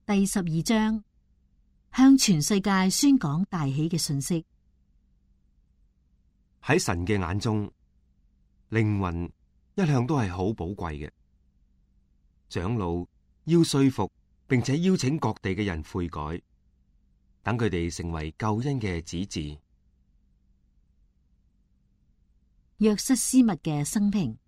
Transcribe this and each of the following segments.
第12章，向全世界宣講大喜嘅信息。 喺神嘅眼中，靈魂一向都係好寶貴嘅。長老要說服並且邀請各地嘅人悔改，等佢哋成為救恩嘅子嗣。 約瑟斯密嘅生平。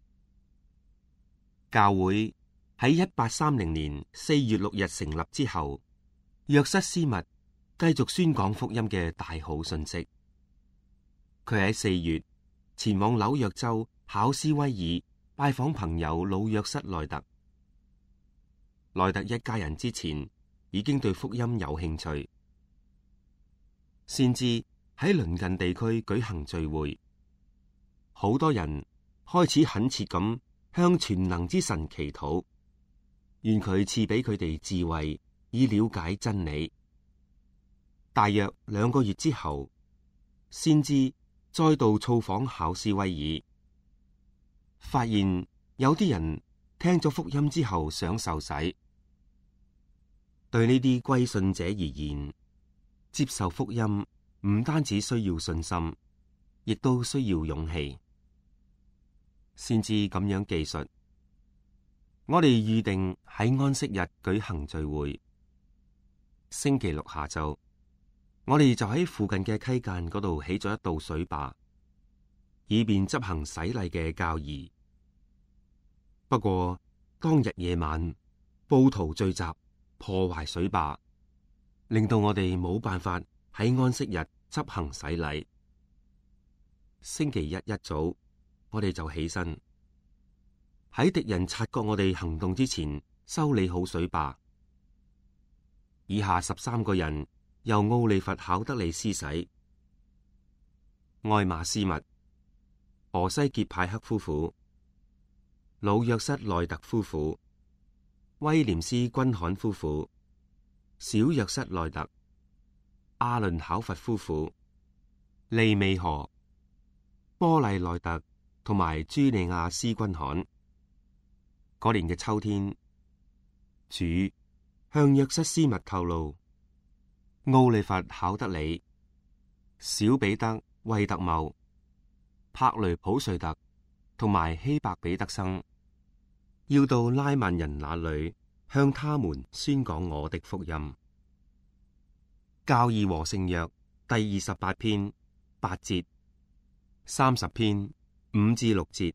教會喺1830年4月6日成立之後，約瑟斯密繼續宣講福音嘅大好信息。佢喺4月前往紐約州考斯威爾拜訪朋友老約瑟內特。內特一家人之前已經對福音有興趣，先至喺鄰近地區舉行聚會，好多人開始懇切咁向全能之神祈禱，願佢賜俾佢哋智慧以了解真理。大約2個月之後，先知再度造訪考斯威爾，發現有啲人聽咗福音之後想受洗。對呢啲歸信者而言，接受福音唔單止需要信心，亦都需要勇氣。先知咁樣記述：我哋預定喺安息日舉行聚會，星期六下晝，我哋就喺附近嘅溪澗嗰度起咗一道水壩，以便執行洗禮嘅教義。不過當日夜晚，暴徒聚集破壞水壩，令到我哋冇辦法喺安息日執行洗禮。星期一一早，我哋就起身，喺敵人察覺我哋行動之前修理好水壩。以下13個人由奧利弗考德里施洗：愛馬斯密、俄西傑派克夫婦、老約瑟內特夫婦、威廉斯君罕夫婦、小約瑟內特、阿倫考佛夫婦、利美河、波麗內特同埋朱利亞斯君罕。嗰年嘅秋天，主向約瑟斯密透露，奧利弗考德里、小彼得惠特茂、柏雷普瑞特同埋希伯彼得生要到拉曼人那裏，向他們宣講我的福音。教義和聖約第28篇8節，30篇5至6節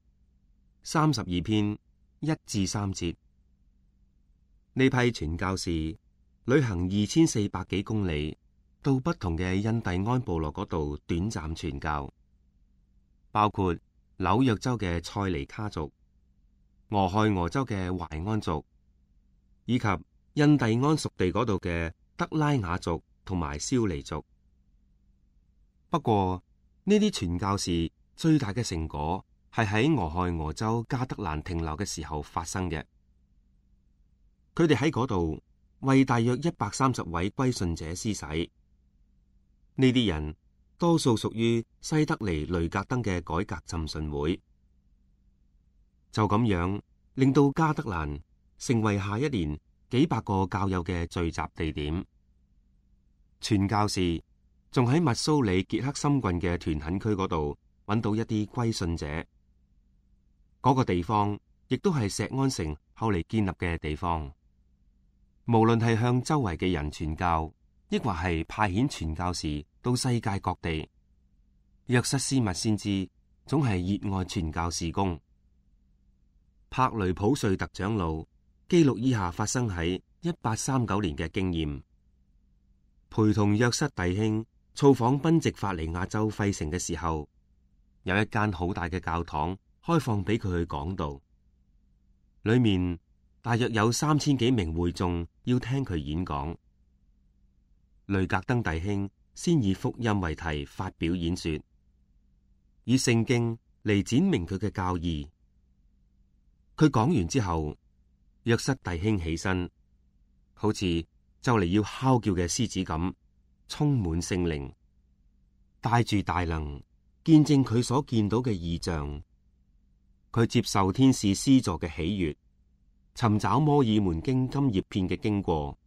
，32篇1至3節。呢批傳教士旅行2400幾公里，到不同嘅印第安部落嗰度短暫傳教，包括紐約州嘅塞尼卡族、俄亥俄州嘅懷安族，以及印第安屬地嗰度嘅德拉雅族同埋蕭尼族。不過呢啲傳教士最大嘅成果係喺俄亥俄州加德蘭停留嘅時候發生嘅。佢哋喺嗰度為大約130位歸信者施洗。呢啲人多數屬於西德尼雷格登嘅改革浸信會，就咁樣令到加德蘭成為下一年幾百個教友嘅聚集地點。傳教士仲喺密蘇里傑克森郡嘅屯墾區嗰度揾到一啲歸信者。嗰個地方亦都係錫安城後嚟建立嘅地方。無論係向周圍嘅人傳教，抑或係派遣傳教士到世界各地，約瑟斯密先知總係熱愛傳教事工。柏雷普瑞特長老記錄以下發生喺1839年嘅經驗：陪同約瑟弟兄造訪賓夕法尼亞州費城嘅時候，有一間好大嘅教堂開放俾佢去講道，裏面大約有3000幾名會眾要聽佢演講。雷格登弟兄先以福音為題發表演說，以聖經嚟展明佢嘅教義。佢講完之後，約瑟弟兄起身，好似就嚟要哮叫嘅獅子咁，充滿聖靈，帶住大能，見證佢所見到嘅異象。佢接受天使施助嘅喜悅，尋找摩爾門經金葉片嘅經過，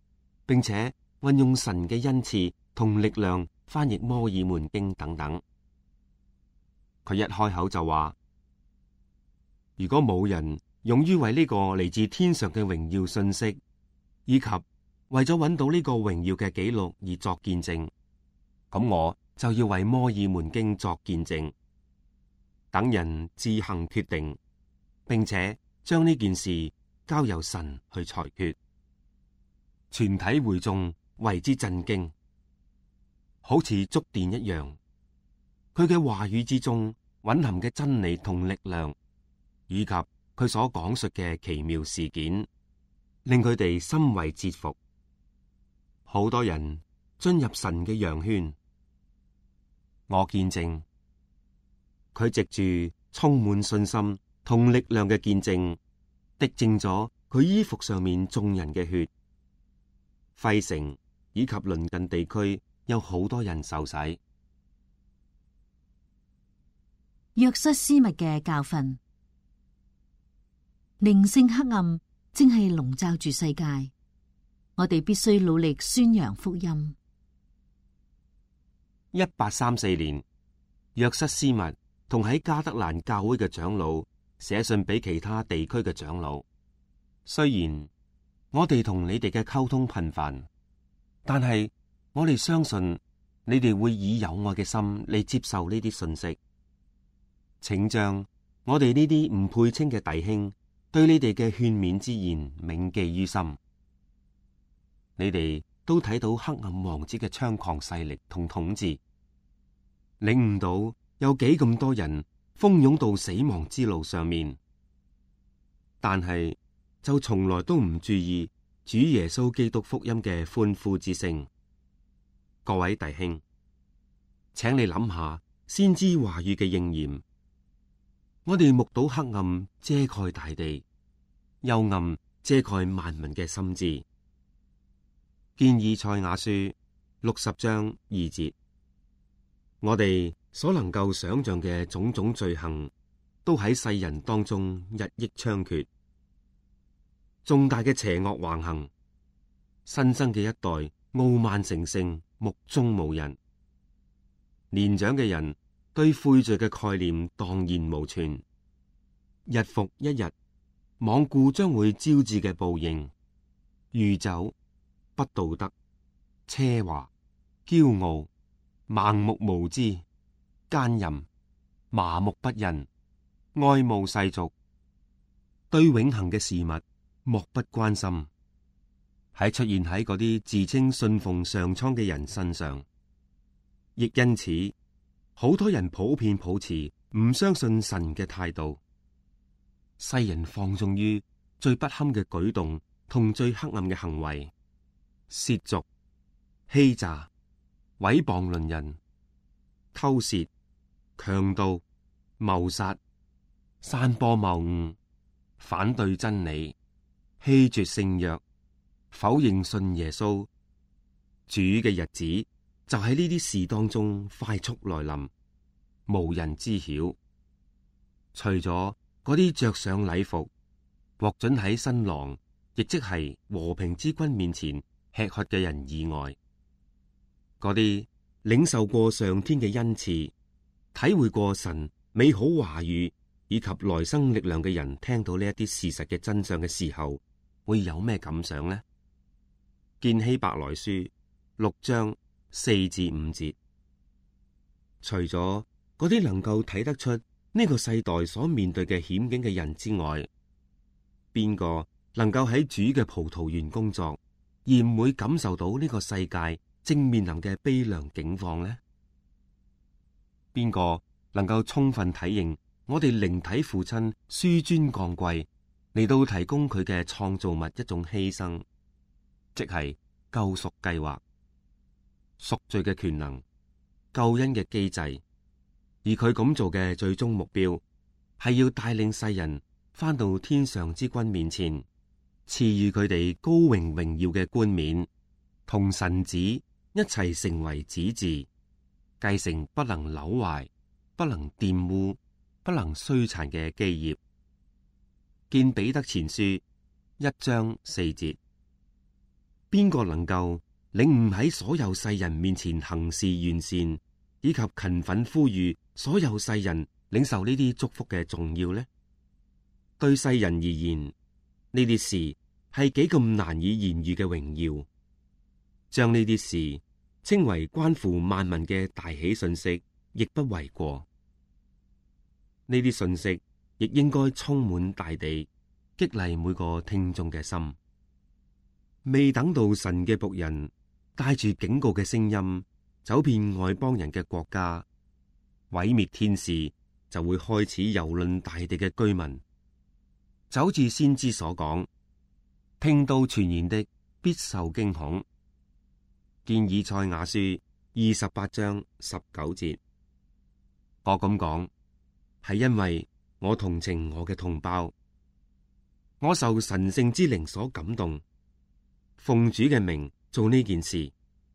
並且運用神嘅恩賜同力量翻譯摩爾門經等等。佢一開口就話：如果冇人勇於為呢個嚟自天上嘅榮耀信息，以及為咗揾到呢個榮耀嘅紀錄而作見證，咁我就要為摩爾門經作見證，等人自行決定，並且將呢件事交由神去裁決。全體會眾為之震驚，好似觸電一樣。佢嘅話語之中蘊含嘅真理同力量，以及佢所講述嘅奇妙事件，令佢哋深為折服。好多人進入神嘅羊圈。我見證佢藉住充滿信心同力量嘅見證，滴淨咗佢衣服上面眾人嘅血。費城以及鄰近地區有好多人受洗。 約瑟斯密嘅教訓。靈性黑暗正係籠罩住世界，我哋必須努力宣揚福音。 1834年，約瑟斯密同喺加德蘭教會嘅長老寫信俾其他地區嘅長老。雖然我哋同你哋嘅溝通頻繁，但係我哋相信你哋會以有愛嘅心嚟接受呢啲信息。請將我哋呢啲唔配稱嘅弟兄對你哋嘅勸勉之言銘記於心。你哋都睇到黑暗王子嘅猖狂勢力同統治，領悟到有幾咁多人蜂擁到死亡之路上面，但係就從來都唔注意主耶穌基督福音嘅歡呼之聲。各位弟兄，請你諗下先知話語嘅應驗。我哋目睹黑暗遮蓋大地，幽暗遮蓋萬民嘅心智。見以賽亞書60章2節，我哋所能夠想象嘅種種罪行，都喺世人當中日益猖獗。重大嘅邪惡橫行，新生嘅一代傲慢成性，目中無人。年長嘅人對悔罪嘅概念蕩然無存，日復一日，罔顧將會招致嘅報應。酗酒、不道德、奢華、驕傲、盲目無知、奸淫、麻木不仁、愛慕世俗，對永恆嘅事物漠不關心，喺出現喺嗰啲自稱信奉上蒼嘅人身上，亦因此好多人普遍抱持唔相信神嘅態度。世人放縱於最不堪嘅舉動同最黑暗嘅行為，褻瀆、欺詐、毀謗鄰人、偷竊、強盜、謀殺、散播謬誤、反對真理、棄絕聖約、否認信耶穌。主嘅日子就喺呢啲事當中快速來臨，無人知曉。除咗嗰啲着上禮服，獲准喺新郎，亦即係和平之君面前吃喝嘅人以外，嗰啲領受過上天嘅恩賜，體會過神美好話語以及來生力量嘅人，聽到呢一啲事實嘅真相嘅時候，會有咩感想呢？見希伯來書6章4至5節。除咗嗰啲能夠睇得出呢個世代所面對嘅險境嘅人之外，邊個能夠喺主嘅葡萄園工作，而唔會感受到呢個世界正面臨嘅悲涼境況呢？邊個能夠充分體認我哋靈體父親紆尊降貴嚟到提供佢嘅創造物一種犧牲，即係救贖計劃、贖罪嘅權能、救恩嘅機制，而佢咁做嘅最終目標係要帶領世人返到天上之君面前，賜予佢哋高榮榮耀嘅冠冕，同神子一齊成為子嗣，繼承不能朽壞、不能玷污、不能衰殘嘅基業。見彼得前書1章4節。 邊個能夠領悟喺所有世人面前行事完善，以及勤奮呼籲所有世人領受呢啲祝福嘅重要呢？對世人而言，呢啲事係幾咁難以言喻嘅榮耀，將呢啲事稱為關乎萬民嘅大喜訊息，亦不為過。呢啲訊息亦應該充滿大地，激勵每個聽眾嘅心。未等到神嘅僕人帶住警告嘅聲音走遍外邦人嘅國家，毀滅天使就會開始蹂躪大地嘅居民。就好似先知所講，聽到傳言的必受驚恐。見以賽亞書28章19節。我咁講係因為我同情我嘅同胞，我受神聖之靈所感動，奉主嘅名做呢件事。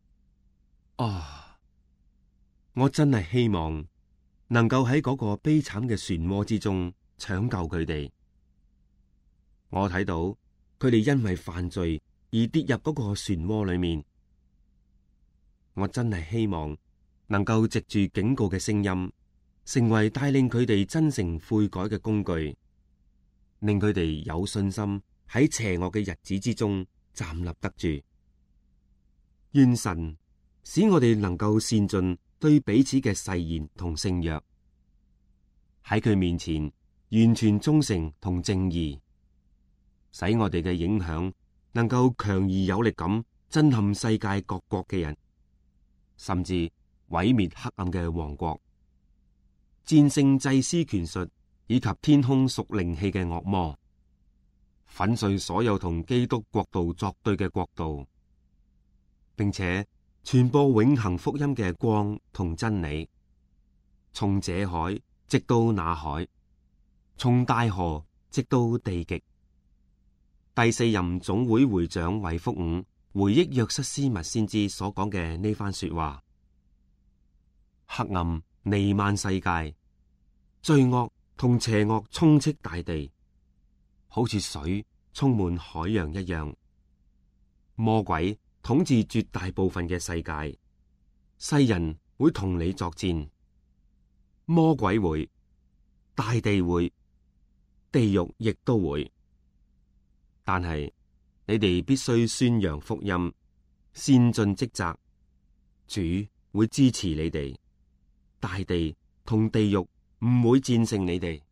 我真係希望能夠喺嗰個悲慘嘅漩渦之中搶救佢哋。我睇到佢哋因為犯罪而跌入嗰個漩渦裏面。我真係希望能夠藉住警告嘅聲音，成為帶領佢哋真誠悔改嘅工具，令佢哋有信心喺邪惡嘅日子之中站立得住。願神使我哋能夠善盡對彼此嘅誓言同聖約，喺佢面前完全忠誠同正義，使我哋嘅影響能夠強而有力咁震撼世界各國嘅人，甚至毀滅黑暗嘅王國，戰勝祭司權術以及天空屬靈氣嘅惡魔，粉碎所有同基督國度作對嘅國度，並且傳播永恆福音嘅光同真理，從這海直到那海，從大河直到地極。第四任總會會長衛福伍回憶約瑟斯密先知所講嘅呢番說話：黑暗彌漫世界，罪惡同邪惡充斥大地，好似水充滿海洋一樣。魔鬼統治絕大部分嘅世界，世人會同你作戰。魔鬼會，大地會，地獄亦都會。但係你哋必須宣揚福音，善盡職責。主會支持你哋，大地同地獄唔會戰勝你哋。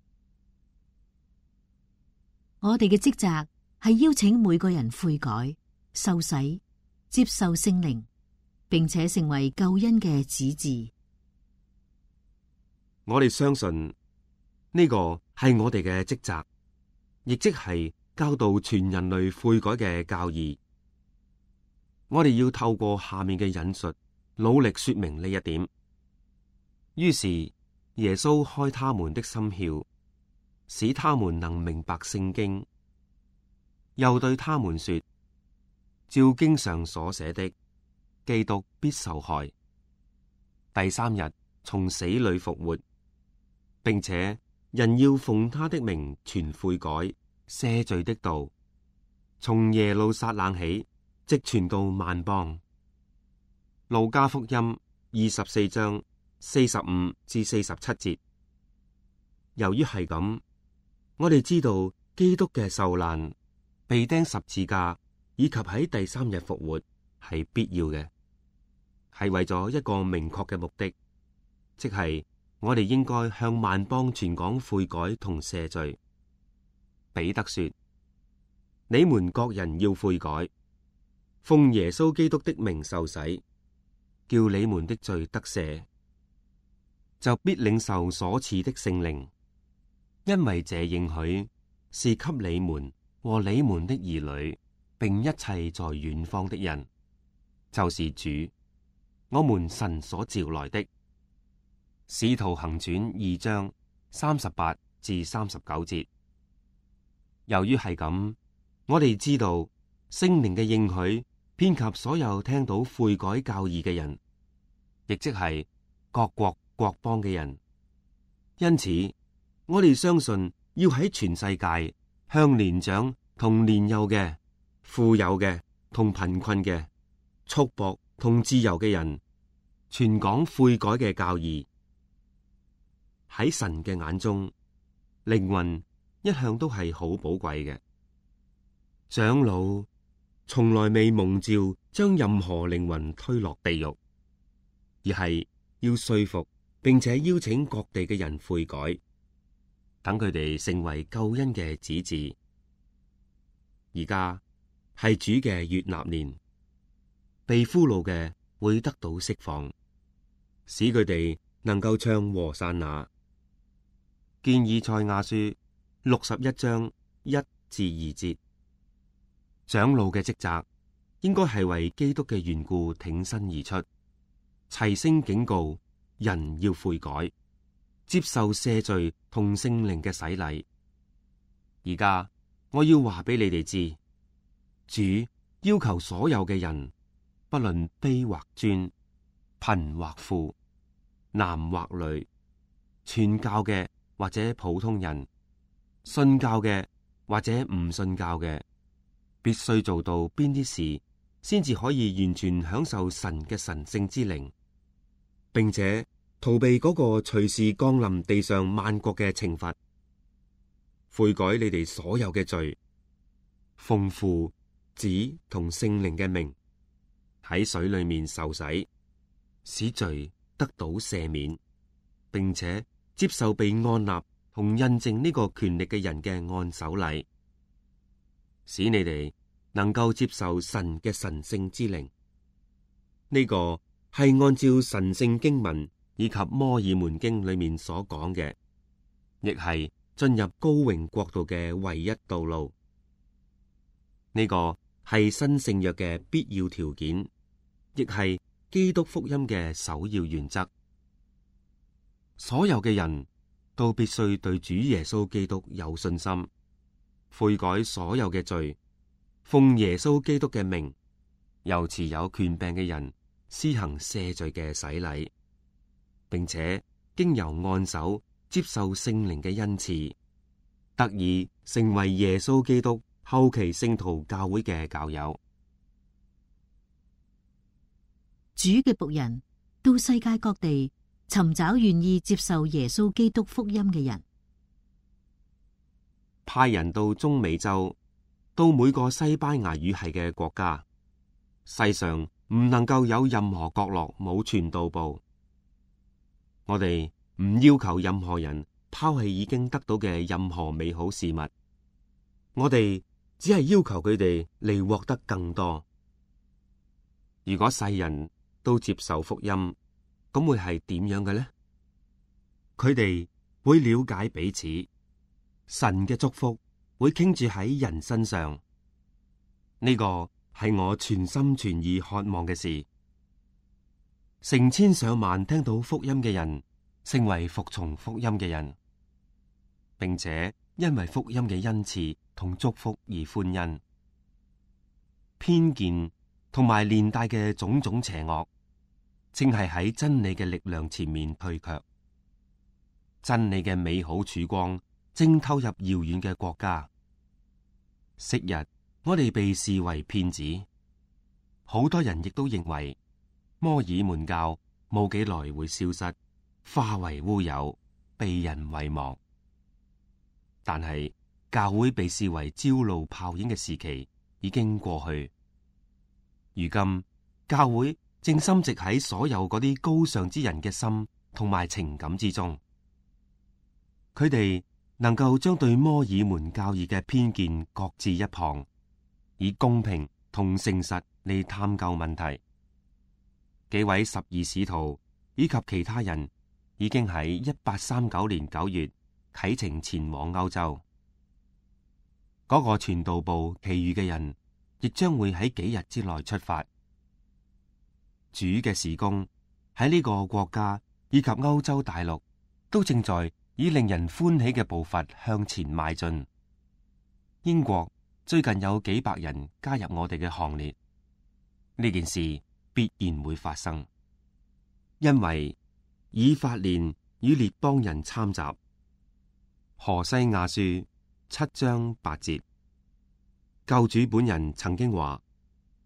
我哋嘅職責係邀請每個人悔改、受洗、接受聖靈，並且成為救恩嘅子嗣。 我哋相信呢個係我哋嘅職責，亦即係教導全人類悔改嘅教義。我哋要透過下面嘅引述，努力說明呢一點。於是耶穌開他們的心竅，使他們能明白聖經，又對他們說：照經上所寫的，基督必受害，第3日從死裏復活，並且人要奉他的名傳悔改、赦罪的道，從耶路撒冷起，直傳到萬邦。路加福音24章45至47節。由於係咁，我哋知道基督嘅受難、被釘十字架以及喺第3日復活係必要嘅，係為咗一個明確嘅目的，即係我哋應該向萬邦傳講悔改同赦罪。彼得說：你們各人要悔改，奉耶穌基督的名受洗，叫你們的罪得赦，就必領受所賜的聖靈，因為這應許是給你們和你們的兒女，並一切在遠方的人，就是主，我們神所召來的。使徒行傳2章38至39節。由於係咁，我哋知道聖靈嘅應許遍及所有聽到悔改教義嘅人，亦即係各國各邦嘅人。因此，我哋相信要喺全世界向年長同年幼嘅、富有嘅同貧困嘅、束縛同自由嘅人，傳講悔改嘅教義。喺神嘅眼中，靈魂一向都係好寶貴嘅。長老從來未蒙召將任何靈魂推落地獄，而係要說服並且邀請各地嘅人悔改，等佢哋成為救恩嘅子嗣。而家係主嘅悅納年，被俘虜嘅會得到釋放，使佢哋能夠唱和散那。見以賽亞書61章1至2節。長老嘅職責應該係為基督嘅緣故挺身而出，齊聲警告人要悔改，接受赦罪同聖靈嘅洗禮。而家我要話俾你哋知，主要求所有嘅人，不論卑或尊、貧或富、男或女、傳教嘅或者普通人、信教嘅或者唔信教嘅，必須做到邊啲事，先至可以完全享受神嘅神聖之靈，並且逃避嗰個隨時降臨地上萬國嘅懲罰。悔改你哋所有嘅罪，奉父、子同聖靈嘅名，喺水裏面受洗，使罪得到赦免，並且接受被按立同印證呢個權力嘅人嘅按手禮，使你哋能夠接受神嘅神聖之靈。呢個係按照神聖經文以及摩爾門經裏面所講嘅，亦係進入高榮國度嘅唯一道路。呢個係新聖約嘅必要條件，亦係基督福音嘅首要原則。所有嘅人都必須對主耶穌基督有信心，悔改所有嘅罪，奉耶穌基督嘅名，由持有權柄嘅人施行赦罪嘅洗禮，並且經由按手接受聖靈嘅恩賜，得以成為耶穌基督後期聖徒教會嘅教友。 主嘅僕人到世界各地尋找願意接受耶穌基督福音嘅人， 派人到中美洲，到每個西班牙語系嘅國家。世上唔能夠有任何角落冇傳道部。我哋唔要求任何人拋棄已經得到嘅任何美好事物，我哋只係要求佢哋嚟獲得更多。如果世人都接受福音，咁會係點樣嘅呢？佢哋會了解彼此，神嘅祝福會傾注喺人身上。呢個係我全心全意渴望嘅事。成千上萬聽到福音嘅人，成為服從福音嘅人，並且因為福音嘅恩賜同祝福而歡欣。偏見同埋連帶嘅種種邪惡，正係喺真理嘅力量前面退卻。真理嘅美好曙光正透入遙遠嘅國家。昔日我哋被視為騙子，好多人亦都認為摩爾門教冇幾耐會消失，化為烏有，被人遺忘。但係教會被視為朝露泡影嘅時期已經過去。如今教會正深植喺所有嗰啲高尚之人嘅心同埋情感之中，佢哋能夠將對摩爾門教義嘅偏見擱置一旁，以公平同誠實嚟探究問題。幾位12使徒以及其他人已經喺1839年9月啟程前往歐洲。嗰個傳道部其餘嘅人亦將會喺幾日之內出發。主嘅事工喺呢個國家以及歐洲大陸都正在以令人歡喜嘅步伐向前邁進。英國最近有幾百人加入我哋嘅行列，呢件事必然會發生，因為以法蓮與列邦人參雜。何西亞書7章8節，救主本人曾經話：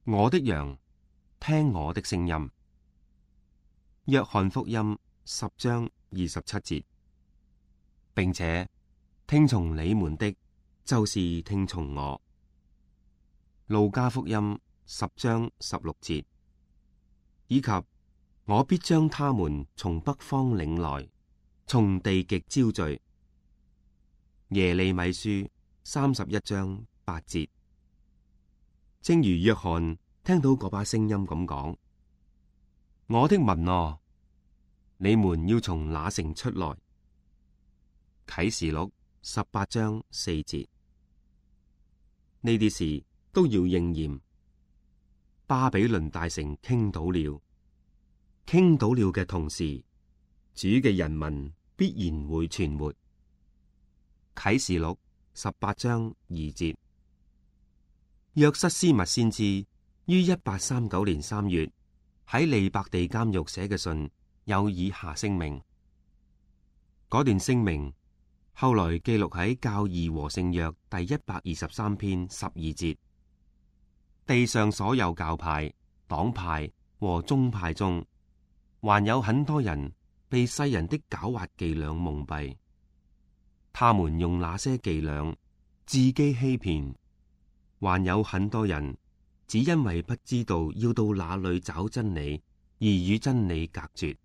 我的羊聽我的聲音。約翰福音10章27節，並且聽從你們的，就是聽從我。路加福音10章16節，以及我必將他們從北方領來，從地極招聚。耶利米書31章8節，正如約翰聽到嗰把聲音咁講：我的民啊，你們要從那城出來。啟示錄18章4節，呢啲事都要應驗。巴比倫大城傾倒了，傾倒了嘅同時，主嘅人民必然會存活。啟示錄18章2節，約瑟斯密先知於1839年3月喺利伯地監獄寫嘅信有以下聲明。嗰段聲明後來記錄喺教義和聖約第123篇12節。地上所有教派、黨派和宗派中，還有很多人被世人的狡猾伎倆蒙蔽。他們用那些伎倆自己欺騙，還有很多人只因為不知道要到哪裏找真理，而與真理隔絕。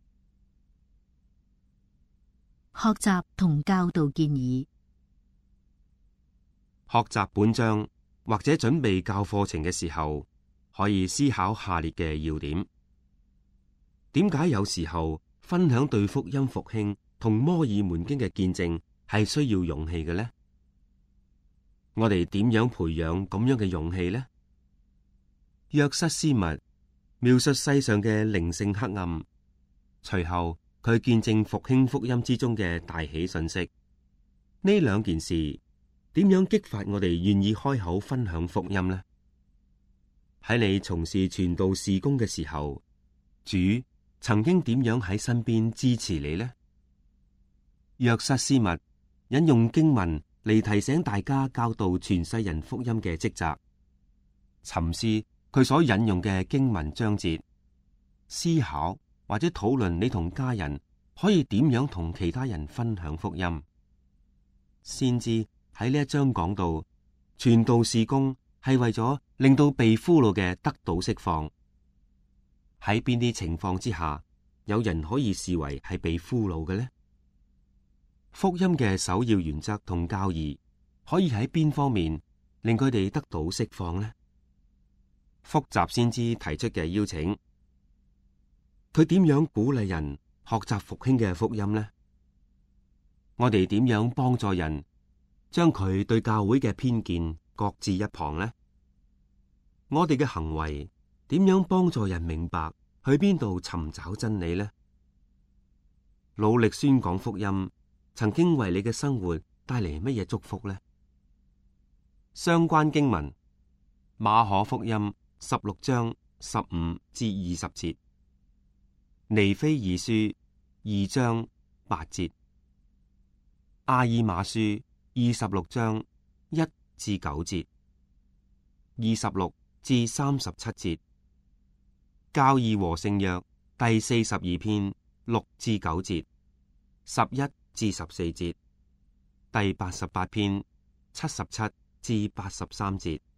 學習同教導建議。 學習本章或者準備教課程嘅時候，可以思考下列嘅要點。點解有時候分享對福音復興同摩爾門經嘅見證係需要勇氣嘅呢？我哋點樣培養咁樣嘅勇氣呢？約瑟斯密描述世上嘅靈性黑暗，隨後佢見證復興福音之中嘅大喜訊息。呢兩件事點樣激發我哋願意開口分享福音呢？喺你從事傳道事工嘅時候，主曾經點樣喺身邊支持你呢？約瑟斯密引用經文嚟提醒大家教導全世人福音嘅職責，沉思佢所引用嘅經文章節，思考或者討論你同家人可以點樣同其他人分享福音。先知喺呢一章講到，傳道事工係為咗令到被俘虜嘅得到釋放。喺邊啲情況之下，有人可以視為係被俘虜嘅呢？福音嘅首要原則同教義可以喺邊方面令佢哋得到釋放呢？福習先知提出嘅邀請，佢點樣鼓勵人學習復興嘅福音呢？我哋點樣幫助人將佢對教會嘅偏見擱置一旁呢？我哋嘅行為點樣幫助人明白去邊度尋找真理呢？努力宣講福音曾經為你嘅生活帶嚟乜嘢祝福呢？相關經文：馬可福音16章15至20節，尼非爾書2章8節，阿爾瑪書26章1至9節，26至37節，教義和聖約第42篇6至9節，11至14節，第88篇77至83節。